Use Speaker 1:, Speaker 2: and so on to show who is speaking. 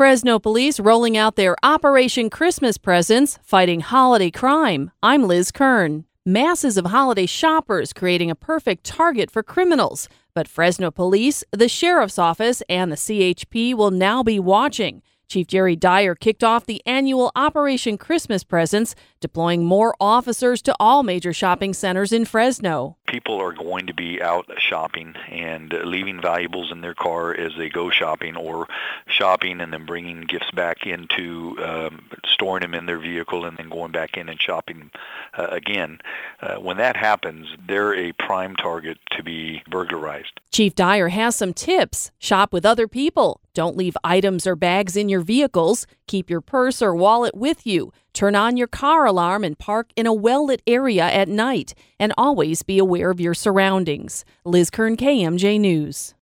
Speaker 1: Fresno police rolling out their Operation Christmas Presents, fighting holiday crime. I'm Liz Kern. Masses of holiday shoppers creating a perfect target for criminals. But Fresno police, the sheriff's office, and the CHP will now be watching. Chief Jerry Dyer kicked off the annual Operation Christmas Presents, deploying more officers to all major shopping centers in Fresno.
Speaker 2: People are going to be out shopping and leaving valuables in their car as they go shopping, or shopping and then bringing gifts back into storing them in their vehicle and then going back in and shopping again. When that happens, they're a prime target to be burglarized.
Speaker 1: Chief Dyer has some tips. Shop with other people. Don't leave items or bags in your vehicles. Keep your purse or wallet with you. Turn on your car alarm and park in a well-lit area at night. And always be aware of your surroundings. Liz Kern, KMJ News.